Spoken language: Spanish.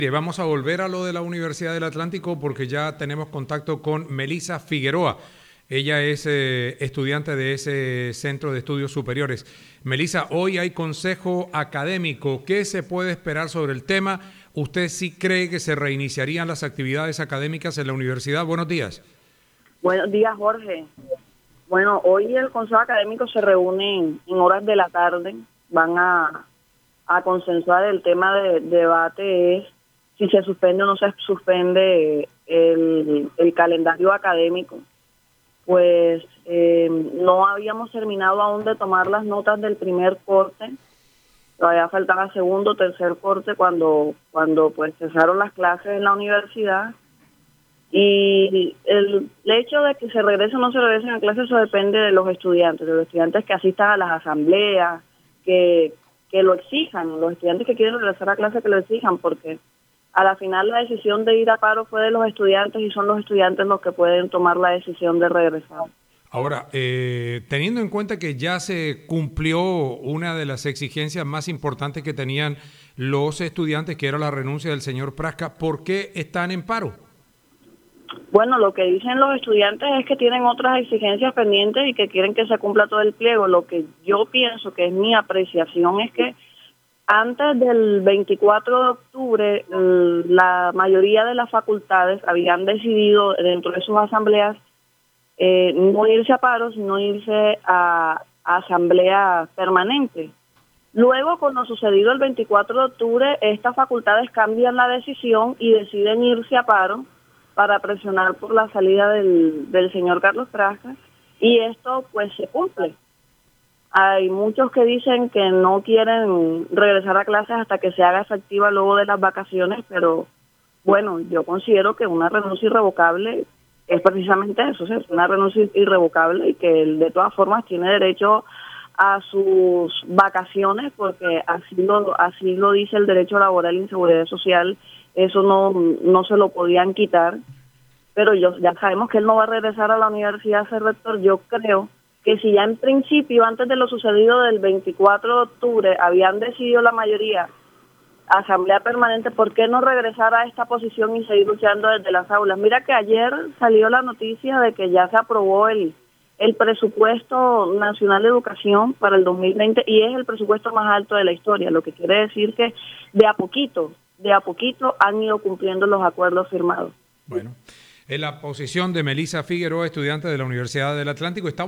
Vamos a volver a lo de la Universidad del Atlántico porque ya tenemos contacto con Melissa Figueroa. Ella es estudiante de ese Centro de Estudios Superiores. Melissa, hoy hay consejo académico. ¿Qué se puede esperar sobre el tema? ¿Usted sí cree que se reiniciarían las actividades académicas en la universidad? Buenos días. Buenos días, Jorge. Bueno, hoy el Consejo Académico se reúne en horas de la tarde. Van a consensuar el tema de debate es si se suspende o no se suspende el calendario académico. Pues no habíamos terminado aún de tomar las notas del primer corte. Todavía faltaba segundo, tercer corte cuando pues cesaron las clases en la universidad. Y el hecho de que se regresen o no se regresen a clases, eso depende de los estudiantes que asistan a las asambleas, que lo exijan, los estudiantes que quieren regresar a clase que lo exijan, porque a la final la decisión de ir a paro fue de los estudiantes y son los estudiantes los que pueden tomar la decisión de regresar. Ahora, teniendo en cuenta que ya se cumplió una de las exigencias más importantes que tenían los estudiantes, que era la renuncia del señor Prasca, ¿por qué están en paro? Bueno, lo que dicen los estudiantes es que tienen otras exigencias pendientes y que quieren que se cumpla todo el pliego. Lo que yo pienso, que es mi apreciación, es que antes del 24 de octubre, la mayoría de las facultades habían decidido dentro de sus asambleas no irse a paro, sino irse a asamblea permanente. Luego, con lo sucedido el 24 de octubre, estas facultades cambian la decisión y deciden irse a paro para presionar por la salida del señor Carlos Prasca, y esto pues se cumple. Hay muchos que dicen que no quieren regresar a clases hasta que se haga efectiva luego de las vacaciones, pero bueno, yo considero que una renuncia irrevocable es precisamente eso, es una renuncia irrevocable y que él de todas formas tiene derecho a sus vacaciones, porque así lo dice el derecho laboral y seguridad social. Eso no se lo podían quitar, pero ya sabemos que él no va a regresar a la universidad a ser rector. Yo creo que si ya en principio, antes de lo sucedido del 24 de octubre, habían decidido la mayoría asamblea permanente, ¿por qué no regresar a esta posición y seguir luchando desde las aulas? Mira que ayer salió la noticia de que ya se aprobó el presupuesto nacional de educación para el 2020 y es el presupuesto más alto de la historia, lo que quiere decir que de a poquito han ido cumpliendo los acuerdos firmados. Bueno, en la posición de Melissa Figueroa, estudiante de la Universidad del Atlántico, está